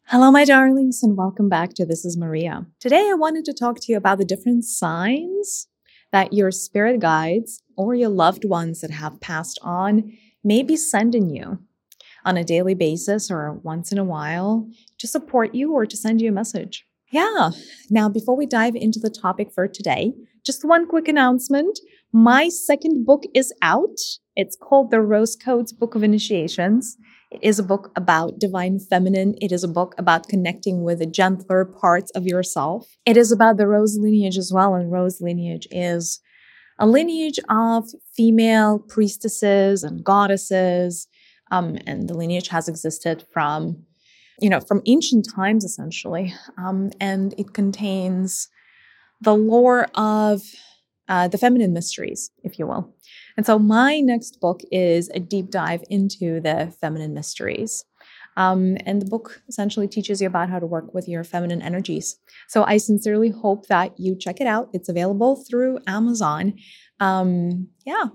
Hello, my darlings, and welcome back to This is Maria. Today, I wanted to talk to you about the different signs that your spirit guides or your loved ones that have passed on may be sending you on a daily basis or once in a while to support you or to send you a message. Yeah. Now, before we dive into the topic for today, just one quick announcement. My second book is out. It's called The Rose Codes Book of Initiations. It is a book about divine feminine. It is a book about connecting with the gentler parts of yourself. It is about the rose lineage as well. And rose lineage is a lineage of female priestesses and goddesses. And the lineage has existed from ancient times, essentially. And it contains the lore of the feminine mysteries, if you will. And so my next book is a deep dive into the feminine mysteries. And the book essentially teaches you about how to work with your feminine energies. So I sincerely hope that you check it out. It's available through Amazon. And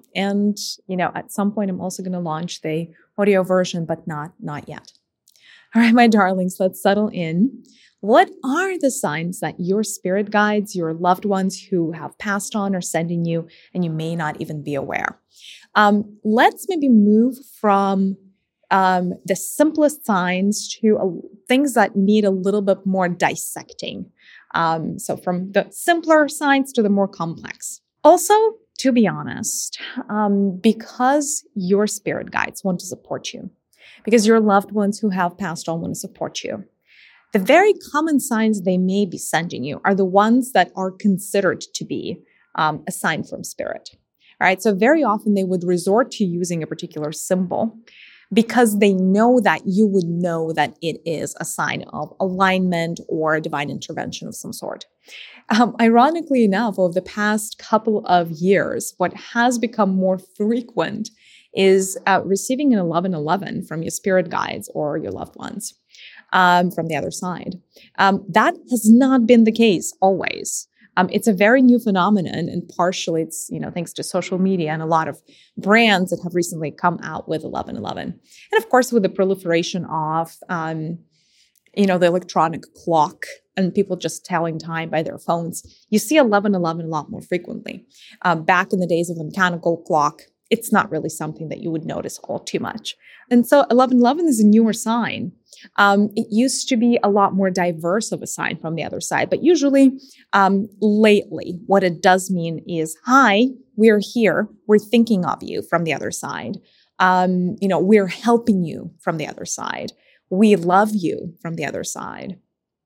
at some point I'm also going to launch the audio version, but not yet. All right, my darlings, let's settle in. What are the signs that your spirit guides, your loved ones who have passed on, are sending you, and you may not even be aware? Let's maybe move from the simplest signs to things that need a little bit more dissecting. So from the simpler signs to the more complex. Also, to be honest, because your spirit guides want to support you, because your loved ones who have passed on want to support you, the very common signs they may be sending you are the ones that are considered to be a sign from spirit. All right. So very often they would resort to using a particular symbol because they know that you would know that it is a sign of alignment or divine intervention of some sort. Ironically enough, over the past couple of years, what has become more frequent is receiving an 1111 from your spirit guides or your loved ones. From the other side. That has not been the case always. It's a very new phenomenon, and partially it's, thanks to social media and a lot of brands that have recently come out with 1111. And of course, with the proliferation of, the electronic clock and people just telling time by their phones, you see 1111 a lot more frequently. Back in the days of the mechanical clock, it's not really something that you would notice all too much. And so 1111 is a newer sign. It used to be a lot more diverse of a sign from the other side, but usually lately, what it does mean is, hi, we're here, we're thinking of you from the other side. We're helping you from the other side. We love you from the other side.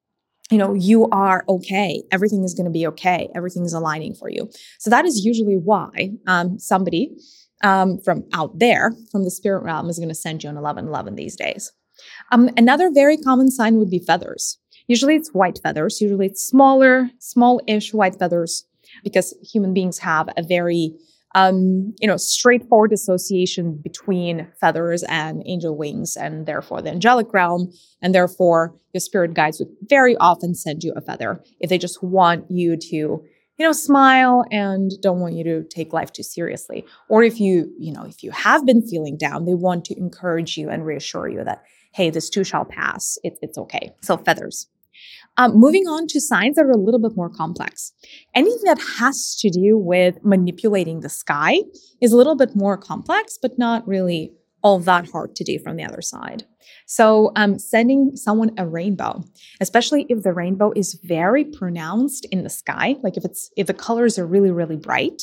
You are okay. Everything is going to be okay. Everything is aligning for you. So that is usually why somebody from out there, from the spirit realm, is going to send you an 1111 these days. Another very common sign would be feathers. Usually it's white feathers. Usually it's small-ish white feathers, because human beings have a very, straightforward association between feathers and angel wings, and therefore the angelic realm. And therefore your spirit guides would very often send you a feather if they just want you to smile and don't want you to take life too seriously. Or if you have been feeling down, they want to encourage you and reassure you that, hey, this too shall pass. It's okay. So feathers. Moving on to signs that are a little bit more complex. Anything that has to do with manipulating the sky is a little bit more complex, but not really all that hard to do from the other side. So sending someone a rainbow, especially if the rainbow is very pronounced in the sky, like if the colors are really, really bright,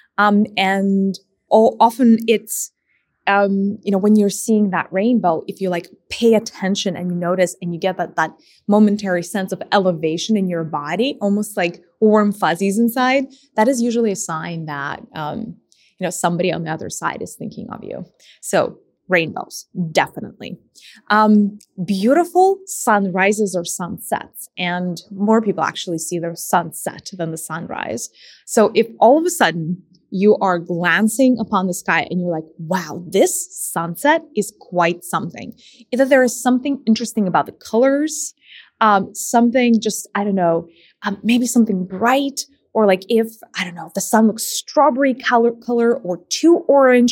and often it's, when you're seeing that rainbow, if you pay attention and you notice and you get that momentary sense of elevation in your body, almost like warm fuzzies inside, that is usually a sign that, somebody on the other side is thinking of you. So rainbows, definitely. Beautiful sunrises or sunsets. And more people actually see their sunset than the sunrise. So if all of a sudden you are glancing upon the sky and you're like, wow, this sunset is quite something. Either there is something interesting about the colors, something just, maybe something bright, or if the sun looks strawberry color or too orange,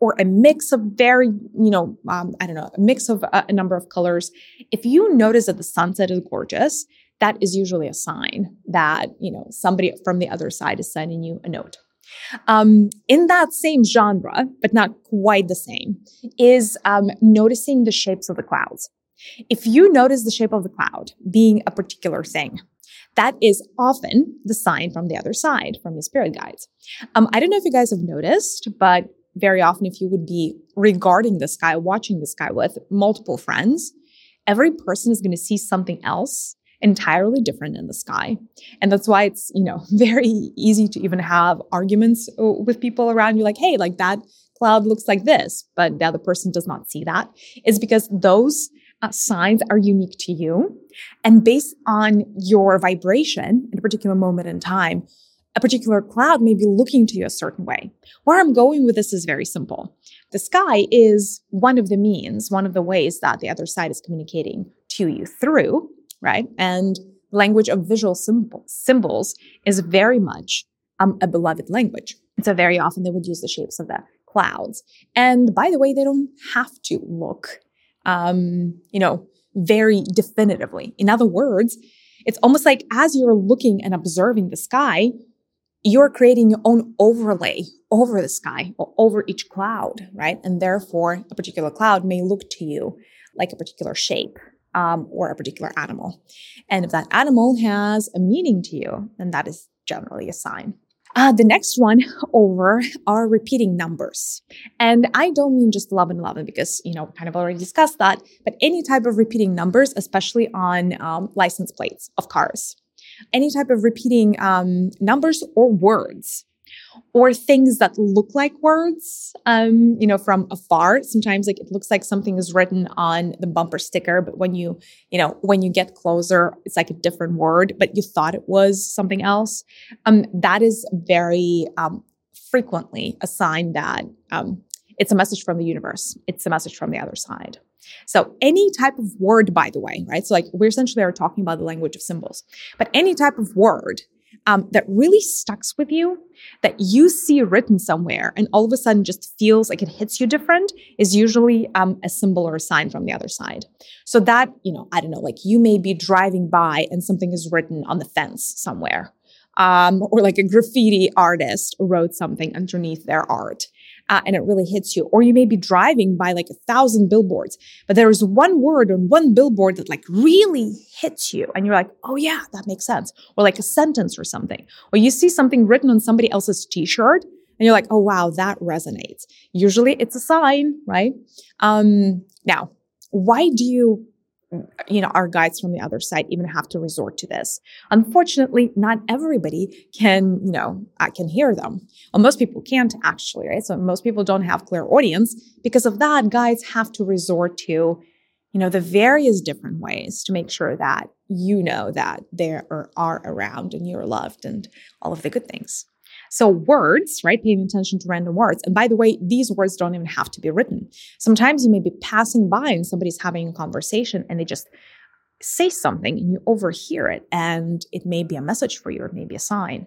or a mix of very, a mix of a number of colors. If you notice that the sunset is gorgeous, that is usually a sign that, somebody from the other side is sending you a note. In that same genre, but not quite the same, is noticing the shapes of the clouds. If you notice the shape of the cloud being a particular thing, that is often the sign from the other side, from your spirit guides. I don't know if you guys have noticed, but very often if you would be regarding the sky, watching the sky with multiple friends, every person is going to see something else entirely different in the sky. And that's why it's, very easy to even have arguments with people around you, like, hey, like that cloud looks like this, but the other person does not see that. It's because those signs are unique to you. And based on your vibration in a particular moment in time, a particular cloud may be looking to you a certain way. Where I'm going with this is very simple. The sky is one of the means, one of the ways that the other side is communicating to you through, right? And language of visual symbols is very much a beloved language. And so very often they would use the shapes of the clouds. And by the way, they don't have to look very definitively. In other words, it's almost like as you're looking and observing the sky, you're creating your own overlay over the sky or over each cloud, right? And therefore, a particular cloud may look to you like a particular shape or a particular animal. And if that animal has a meaning to you, then that is generally a sign. The next one over are repeating numbers. And I don't mean just 1111 because, kind of already discussed that, but any type of repeating numbers, especially on license plates of cars. Any type of repeating numbers or words or things that look like words, from afar. Sometimes it looks like something is written on the bumper sticker, but when you get closer, it's like a different word, but you thought it was something else. That is very frequently a sign that it's a message from the universe. It's a message from the other side. So any type of word, by the way, right? So we essentially are talking about the language of symbols, but any type of word that really sticks with you, that you see written somewhere and all of a sudden just feels like it hits you different, is usually a symbol or a sign from the other side. So that, I don't know, like you may be driving by and something is written on the fence somewhere. Or like a graffiti artist wrote something underneath their art. And it really hits you. Or you may be driving by like 1,000 billboards, but there is one word on one billboard that like really hits you. And you're like, oh yeah, that makes sense. Or like a sentence or something. Or you see something written on somebody else's t-shirt and you're like, oh wow, that resonates. Usually it's a sign, right? Now, why do our guides from the other side even have to resort to this? Unfortunately, not everybody can hear them. Well, most people can't actually, right? So most people don't have clairaudience. Because of that, guides have to resort to, the various different ways to make sure that that they are around and you're loved and all of the good things. So words, right? Paying attention to random words. And by the way, these words don't even have to be written. Sometimes you may be passing by and somebody's having a conversation and they just say something and you overhear it and it may be a message for you or it may be a sign.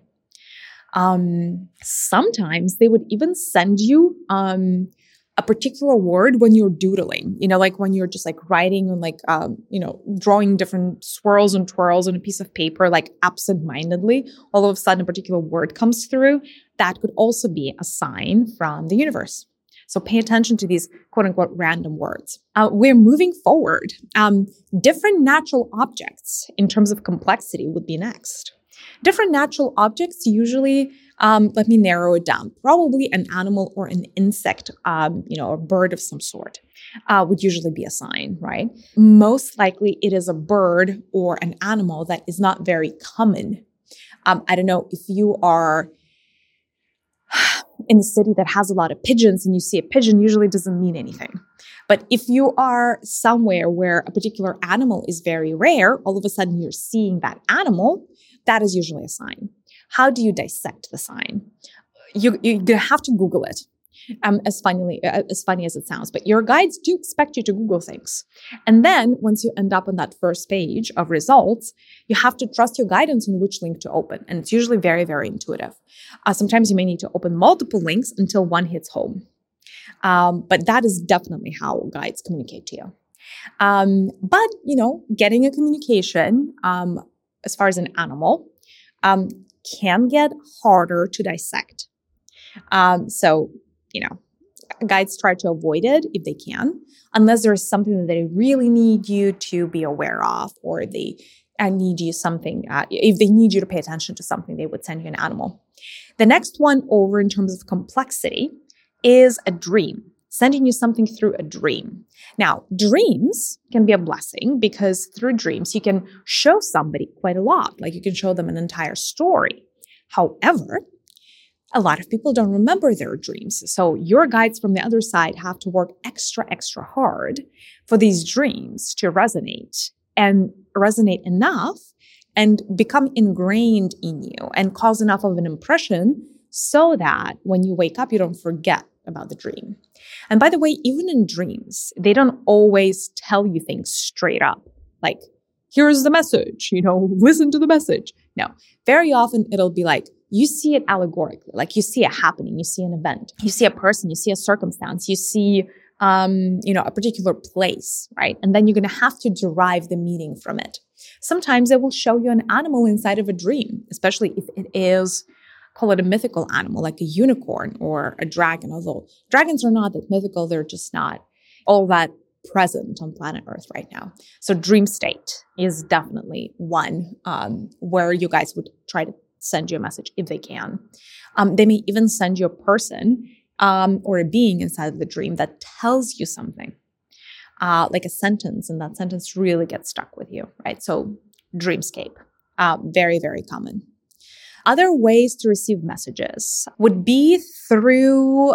Sometimes they would even send you a particular word when you're doodling, like when you're just like writing and drawing different swirls and twirls on a piece of paper, like absent-mindedly, all of a sudden a particular word comes through. That could also be a sign from the universe. So pay attention to these quote unquote random words. We're moving forward. Different natural objects in terms of complexity would be next. Different natural objects usually, let me narrow it down. Probably an animal or an insect, a bird of some sort, would usually be a sign, right? Most likely it is a bird or an animal that is not very common. I don't know if you are in a city that has a lot of pigeons and you see a pigeon, usually doesn't mean anything. But if you are somewhere where a particular animal is very rare, all of a sudden you're seeing that animal, that is usually a sign. How do you dissect the sign? You're going to have to Google it, as funny as it sounds. But your guides do expect you to Google things. And then once you end up on that first page of results, you have to trust your guidance on which link to open. And it's usually very, very intuitive. Sometimes you may need to open multiple links until one hits home. But that is definitely how guides communicate to you. But, getting a communication, as far as an animal, can get harder to dissect. So, guides try to avoid it if they can, unless there's something that they really need you to be aware of, or they need you something. If they need you to pay attention to something, they would send you an animal. The next one over in terms of complexity is a dream, sending you something through a dream. Now, dreams can be a blessing because through dreams, you can show somebody quite a lot. Like you can show them an entire story. However, a lot of people don't remember their dreams. So your guides from the other side have to work extra, extra hard for these dreams to resonate and resonate enough and become ingrained in you and cause enough of an impression so that when you wake up, you don't forget about the dream. And by the way, even in dreams, they don't always tell you things straight up. Like, here's the message, listen to the message. No, very often it'll be like, you see it allegorically, like you see it happening, you see an event, you see a person, you see a circumstance, you see, a particular place, right? And then you're going to have to derive the meaning from it. Sometimes it will show you an animal inside of a dream, especially if it is, call it a mythical animal, like a unicorn or a dragon, although dragons are not that mythical, they're just not all that present on planet Earth right now. So dream state is definitely one where you guys would try to send you a message if they can. They may even send you a person or a being inside of the dream that tells you something, like a sentence, and that sentence really gets stuck with you, right? So dreamscape, very, very common. Other ways to receive messages would be through,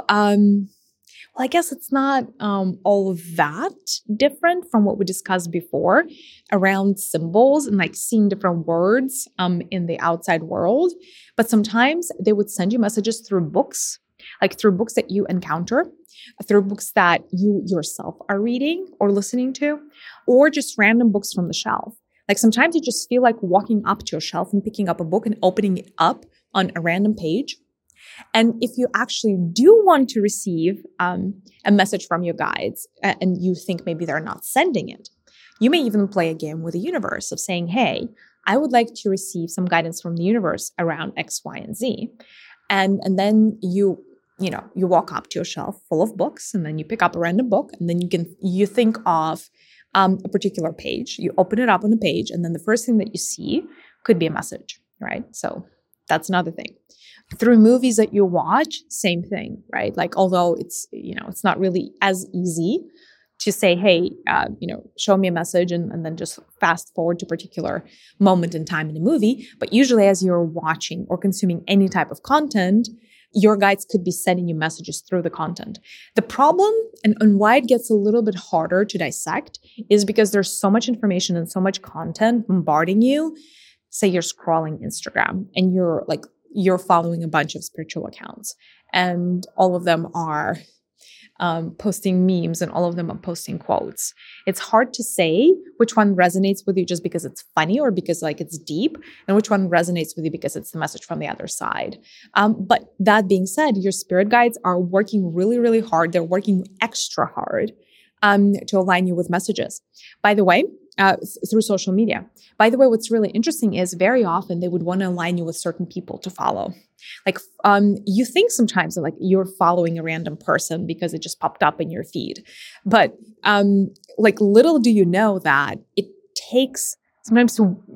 I guess it's not all that different from what we discussed before around symbols and like seeing different words in the outside world. But sometimes they would send you messages through books, like through books that you encounter, through books that you yourself are reading or listening to, or just random books from the shelf. Like sometimes you just feel like walking up to a shelf and picking up a book and opening it up on a random page. And if you actually do want to receive a message from your guides and you think maybe they're not sending it, you may even play a game with the universe of saying, hey, I would like to receive some guidance from the universe around X, Y, and Z. And then you walk up to a shelf full of books and then you pick up a random book and then you think of a particular page. You open it up on a page and then the first thing that you see could be a message, right? So that's another thing. Through movies that you watch, same thing, right? Like, although it's not really as easy to say, hey, show me a message and then just fast forward to a particular moment in time in a movie. But usually as you're watching or consuming any type of content, your guides could be sending you messages through the content. The problem and why it gets a little bit harder to dissect is because there's so much information and so much content bombarding you. Say you're scrolling Instagram and you're following a bunch of spiritual accounts and all of them are posting memes and all of them are posting quotes. It's hard to say which one resonates with you just because it's funny or because it's deep, and which one resonates with you because it's the message from the other side. But that being said, your spirit guides are working really, really hard. They're working extra hard to align you with messages. By the way, through social media. By the way, what's really interesting is very often they would want to align you with certain people to follow. Like, you think sometimes that you're following a random person because it just popped up in your feed. But, little do you know that it takes sometimes,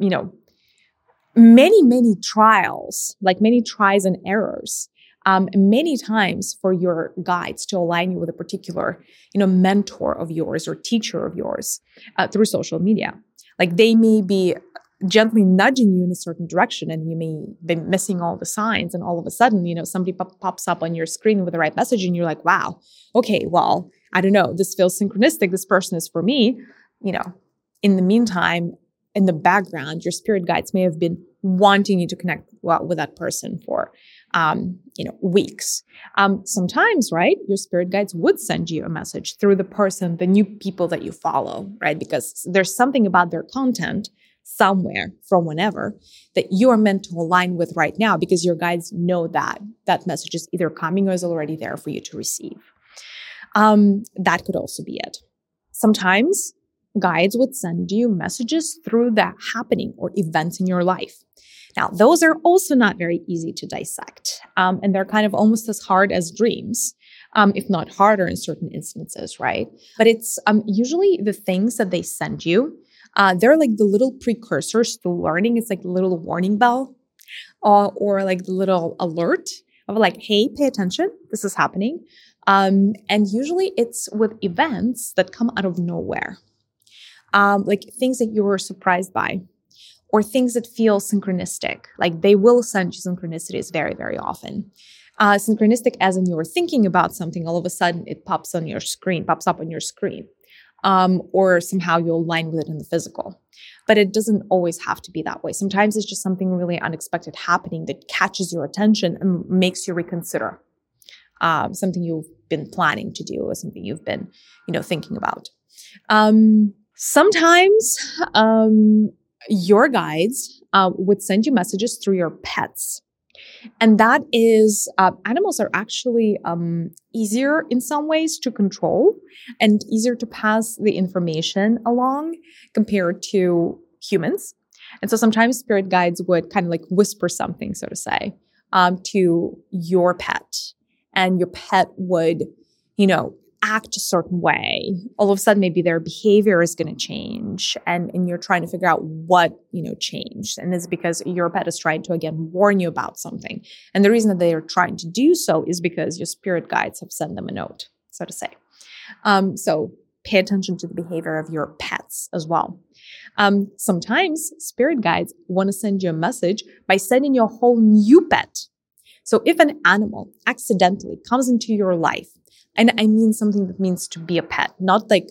many, many trials, many tries and errors, many times for your guides to align you with a particular, mentor of yours or teacher of yours through social media. Like they may be gently nudging you in a certain direction and you may be missing all the signs and all of a sudden, somebody pops up on your screen with the right message and you're like, wow, okay, well, I don't know, this feels synchronistic. This person is for me. In the meantime, in the background, your spirit guides may have been wanting you to connect with that person for, weeks. Sometimes, right, your spirit guides would send you a message through the person, the new people that you follow, right? Because there's something about their content somewhere from whenever that you are meant to align with right now because your guides know that that message is either coming or is already there for you to receive. That could also be it. Sometimes guides would send you messages through the happening or events in your life. Now, those are also not very easy to dissect, and they're kind of almost as hard as dreams, if not harder in certain instances, right? But it's usually the things that they send you. They're like the little precursors to learning. It's like the little warning bell or like the little alert of like, hey, pay attention, this is happening. And usually it's with events that come out of nowhere, like things that you were surprised by, or things that feel synchronistic. Like they will send you synchronicities very, very often. Synchronistic as in you were thinking about something, all of a sudden it pops up on your screen, or somehow you align with it in the physical. But it doesn't always have to be that way. Sometimes it's just something really unexpected happening that catches your attention and makes you reconsider something you've been planning to do or something you've been, thinking about. Sometimes your guides would send you messages through your pets. And that is, animals are actually easier in some ways to control and easier to pass the information along compared to humans. And so sometimes spirit guides would kind of like whisper something, so to say, to your pet. And your pet would, act a certain way. All of a sudden, maybe their behavior is going to change and you're trying to figure out what, changed. And it's because your pet is trying to, again, warn you about something. And the reason that they are trying to do so is because your spirit guides have sent them a note, so to say. So pay attention to the behavior of your pets as well. Sometimes spirit guides want to send you a message by sending you a whole new pet. So if an animal accidentally comes into your life, and I mean something that means to be a pet, not like,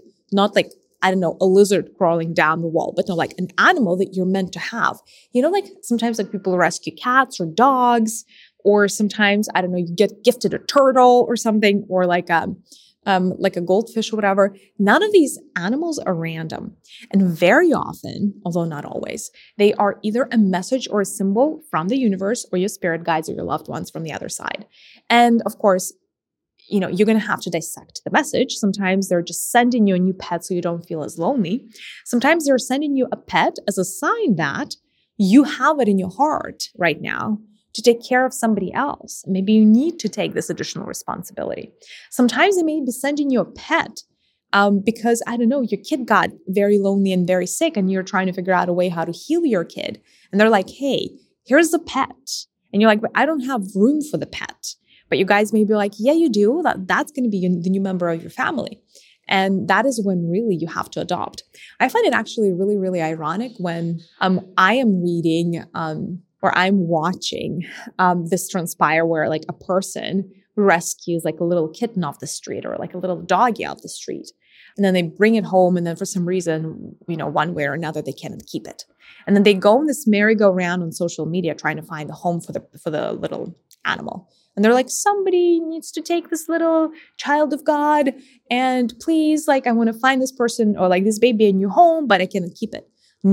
I don't know, a lizard crawling down the wall, but no, like an animal that you're meant to have. Like sometimes like people rescue cats or dogs, or sometimes, I don't know, you get gifted a turtle or something, or like a goldfish or whatever. None of these animals are random. And very often, although not always, they are either a message or a symbol from the universe or your spirit guides or your loved ones from the other side. And of course, you're going to have to dissect the message. Sometimes they're just sending you a new pet so you don't feel as lonely. Sometimes they're sending you a pet as a sign that you have it in your heart right now to take care of somebody else. Maybe you need to take this additional responsibility. Sometimes they may be sending you a pet because, I don't know, your kid got very lonely and very sick and you're trying to figure out a way how to heal your kid. And they're like, hey, here's the pet. And you're like, but I don't have room for the pet. But you guys may be like, yeah, you do. That's going to be the new member of your family. And that is when really you have to adopt. I find it actually really, really ironic when I am reading or I'm watching this transpire where like a person rescues like a little kitten off the street or like a little doggy off the street. And then they bring it home and then for some reason, one way or another, they cannot keep it. And then they go on this merry-go-round on social media trying to find a home for the little animal. And they're like, somebody needs to take this little child of God and please, like, I want to find this person or like this baby a new home, but I cannot keep it.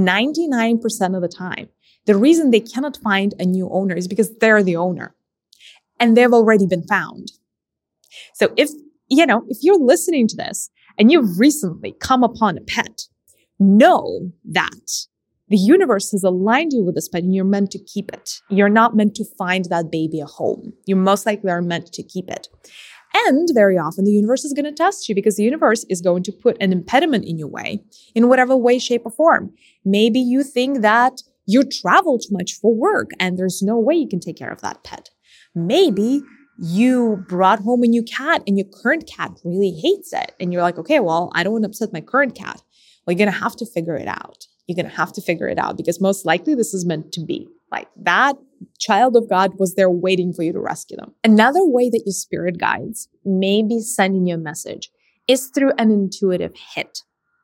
99% of the time, the reason they cannot find a new owner is because they're the owner and they've already been found. So if you're listening to this and you've recently come upon a pet, know that the universe has aligned you with this pet and you're meant to keep it. You're not meant to find that baby a home. You most likely are meant to keep it. And very often the universe is going to test you because the universe is going to put an impediment in your way in whatever way, shape, or form. Maybe you think that you travel too much for work and there's no way you can take care of that pet. Maybe you brought home a new cat and your current cat really hates it. And you're like, okay, well, I don't want to upset my current cat. Well, you're going to have to figure it out. You're going to have to figure it out because most likely this is meant to be. Like that child of God was there waiting for you to rescue them. Another way that your spirit guides may be sending you a message is through an intuitive hit.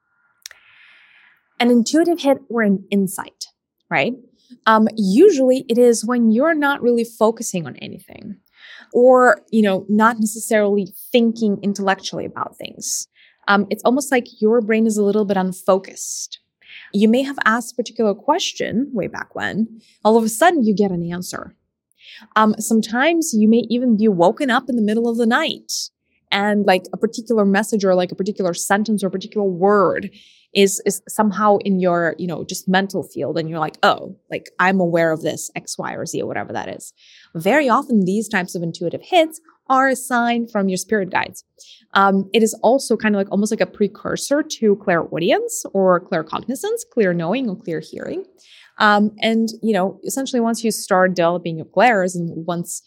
An intuitive hit or an insight, right? Usually it is when you're not really focusing on anything or, not necessarily thinking intellectually about things. It's almost like your brain is a little bit unfocused. You may have asked a particular question way back when. All of a sudden, you get an answer. Sometimes you may even be woken up in the middle of the night and like a particular message or like a particular sentence or a particular word is somehow in your, just mental field, and you're like, oh, like I'm aware of this X, Y, or Z, or whatever that is. Very often these types of intuitive hits are a sign from your spirit guides. It is also kind of like almost like a precursor to clairaudience or claircognizance, clear knowing or clear hearing. And essentially once you start developing your clairs and once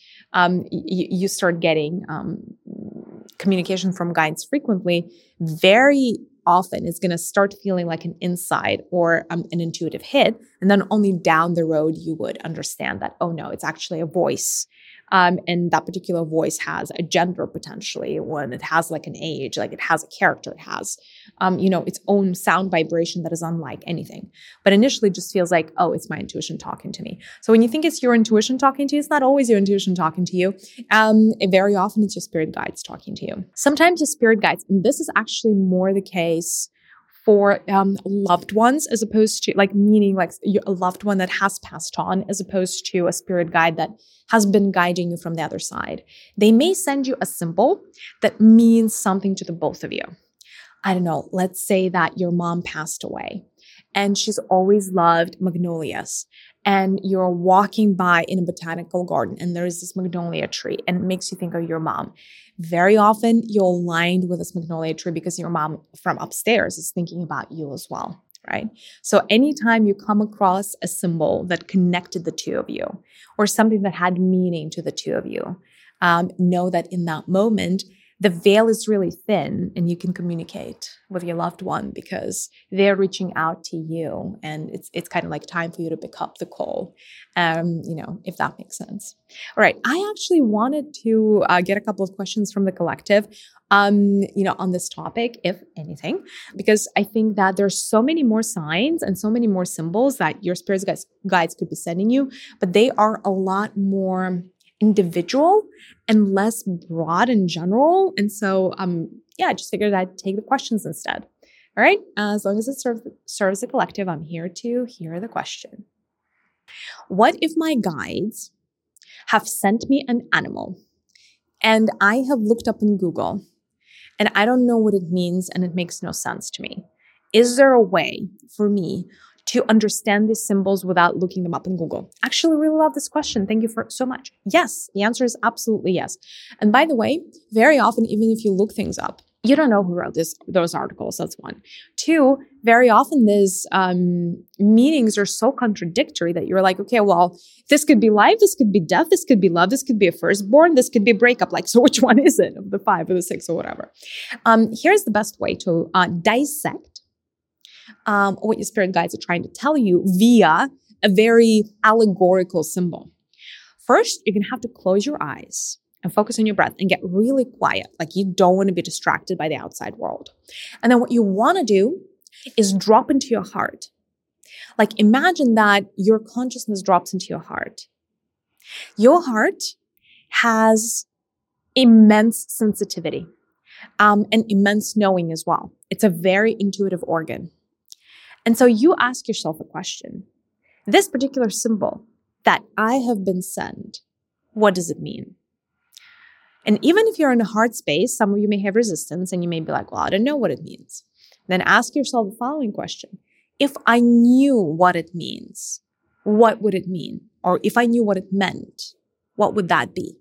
you start getting communication from guides frequently, very often it's going to start feeling like an insight or an intuitive hit. And then only down the road you would understand that, oh no, it's actually a voice. And that particular voice has a gender potentially, when it has like an age, like it has a character, it has, its own sound vibration that is unlike anything. But initially it just feels like, oh, it's my intuition talking to me. So when you think it's your intuition talking to you, it's not always your intuition talking to you. Very often it's your spirit guides talking to you. Sometimes your spirit guides, and this is actually more the case for loved ones, as opposed to meaning a loved one that has passed on, as opposed to a spirit guide that has been guiding you from the other side. They may send you a symbol that means something to the both of you. I don't know, let's say that your mom passed away and she's always loved magnolias, and you're walking by in a botanical garden and there is this magnolia tree and it makes you think of your mom. Very often you're aligned with this magnolia tree because your mom from upstairs is thinking about you as well, right? So anytime you come across a symbol that connected the two of you or something that had meaning to the two of you, know that in that moment, the veil is really thin and you can communicate with your loved one because they're reaching out to you, and it's kind of like time for you to pick up the call, if that makes sense. All right. I actually wanted to get a couple of questions from the collective, on this topic, if anything, because I think that there's so many more signs and so many more symbols that your spirit guides could be sending you, but they are a lot more individual and less broad and general. And so, I just figured I'd take the questions instead. All right. As long as it serves the collective, I'm here to hear the question. What if my guides have sent me an animal and I have looked up in Google and I don't know what it means and it makes no sense to me? Is there a way for me to understand these symbols without looking them up in Google? Actually, really love this question. Thank you so much. Yes, the answer is absolutely yes. And by the way, very often, even if you look things up, you don't know who wrote those articles. That's one. Two, very often these meanings are so contradictory that you're like, okay, well, this could be life, this could be death, this could be love, this could be a firstborn, this could be a breakup. So which one is it of the 5 or the 6 or whatever? Here's the best way to dissect what your spirit guides are trying to tell you via a very allegorical symbol. First, you're going to have to close your eyes and focus on your breath and get really quiet. You don't want to be distracted by the outside world. And then what you want to do is drop into your heart. Imagine that your consciousness drops into your heart. Your heart has immense sensitivity and immense knowing as well. It's a very intuitive organ. And so you ask yourself a question. This particular symbol that I have been sent, what does it mean? And even if you're in a heart space, some of you may have resistance and you may be like, well, I don't know what it means. Then ask yourself the following question. If I knew what it means, what would it mean? Or if I knew what it meant, what would that be?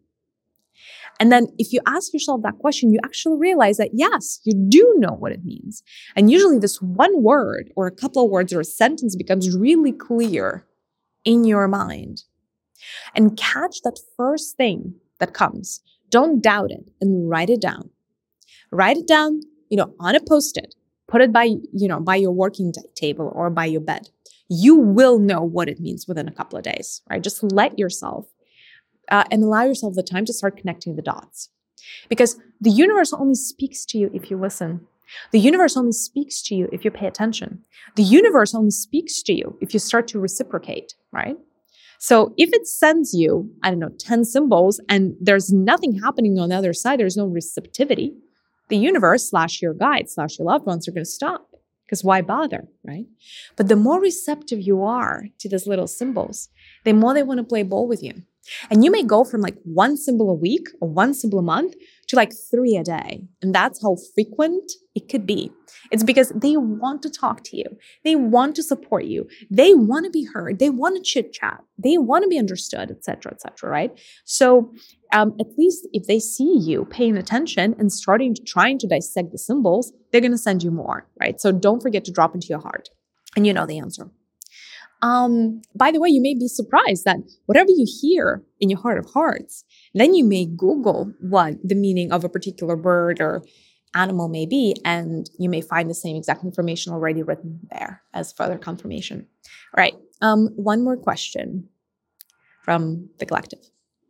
And then if you ask yourself that question, you actually realize that, yes, you do know what it means. And usually this one word or a couple of words or a sentence becomes really clear in your mind. And catch that first thing that comes. Don't doubt it and write it down. Write it down, on a Post-it. Put it by your working table or by your bed. You will know what it means within a couple of days, right? Just let yourself and allow yourself the time to start connecting the dots. Because the universe only speaks to you if you listen. The universe only speaks to you if you pay attention. The universe only speaks to you if you start to reciprocate, right? So if it sends you, 10 symbols and there's nothing happening on the other side, there's no receptivity, the universe / your guide / your loved ones are going to stop. Because why bother, right? But the more receptive you are to these little symbols, the more they want to play ball with you. And you may go from like one symbol a week or one symbol a month to like 3 a day. And that's how frequent it could be. It's because they want to talk to you. They want to support you. They want to be heard. They want to chit chat. They want to be understood, etc., right? So at least if they see you paying attention and trying to dissect the symbols, they're going to send you more, right? So don't forget to drop into your heart. And you know the answer. By the way, you may be surprised that whatever you hear in your heart of hearts, then you may Google what the meaning of a particular bird or animal may be, and you may find the same exact information already written there as further confirmation. All right. One more question from the collective.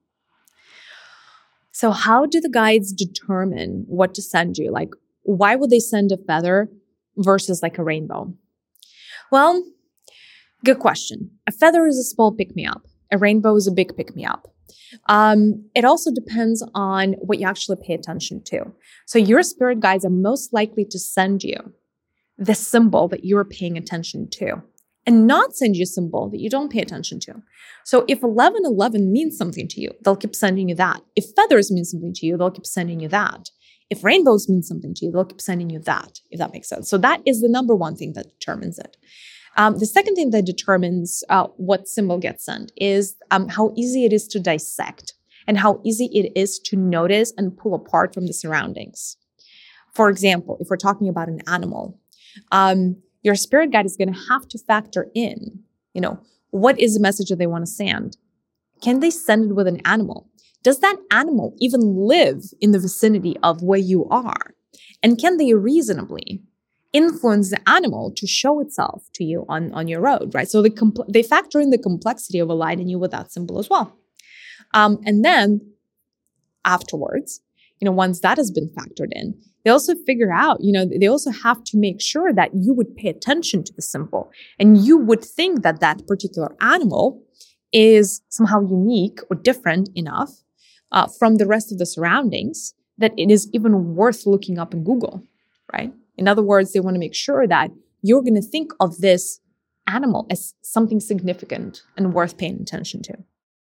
So how do the guides determine what to send you? Like, why would they send a feather versus like a rainbow? Well, good question. A feather is a small pick-me-up. A rainbow is a big pick-me-up. It also depends on what you actually pay attention to. So your spirit guides are most likely to send you the symbol that you're paying attention to and not send you a symbol that you don't pay attention to. So if 1111 means something to you, they'll keep sending you that. If feathers mean something to you, they'll keep sending you that. If rainbows mean something to you, they'll keep sending you that, if that makes sense. So that is the number one thing that determines it. The second thing that determines what symbol gets sent is how easy it is to dissect and how easy it is to notice and pull apart from the surroundings. For example, if we're talking about an animal, your spirit guide is going to have to factor in, what is the message that they want to send? Can they send it with an animal? Does that animal even live in the vicinity of where you are? And can they reasonably influence the animal to show itself to you on your road, right? So they factor in the complexity of aligning you with that symbol as well. And then afterwards, once that has been factored in, they also figure out, they also have to make sure that you would pay attention to the symbol and you would think that that particular animal is somehow unique or different enough from the rest of the surroundings that it is even worth looking up in Google, right? In other words, they want to make sure that you're going to think of this animal as something significant and worth paying attention to.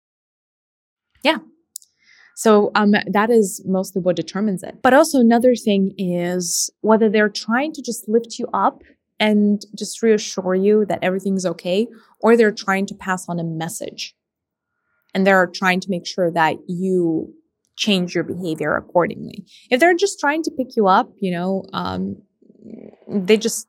Yeah. So that is mostly what determines it. But also another thing is whether they're trying to just lift you up and just reassure you that everything's okay, or they're trying to pass on a message. And they're trying to make sure that you change your behavior accordingly. If they're just trying to pick you up, if they're just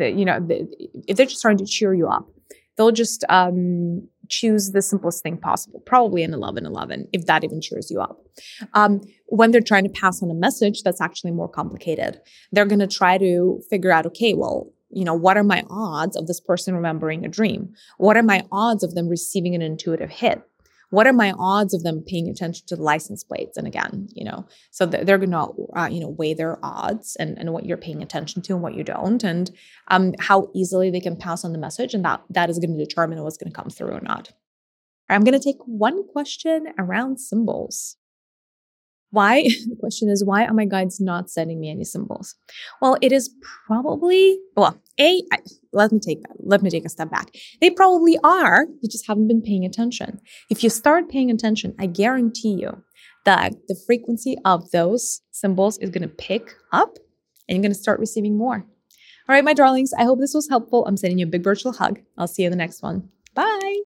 trying to cheer you up, they'll just choose the simplest thing possible, probably an 1111, if that even cheers you up. When they're trying to pass on a message, that's actually more complicated. They're going to try to figure out, okay, well, what are my odds of this person remembering a dream? What are my odds of them receiving an intuitive hit? What are my odds of them paying attention to the license plates? And again, so they're going to, weigh their odds and what you're paying attention to and what you don't, and how easily they can pass on the message. And that is going to determine what's going to come through or not. I'm going to take one question around symbols. Why? The question is, why are my guides not sending me any symbols? Well, it is probably, let me take a step back. They probably are. You just haven't been paying attention. If you start paying attention, I guarantee you that the frequency of those symbols is going to pick up and you're going to start receiving more. All right, my darlings, I hope this was helpful. I'm sending you a big virtual hug. I'll see you in the next one. Bye.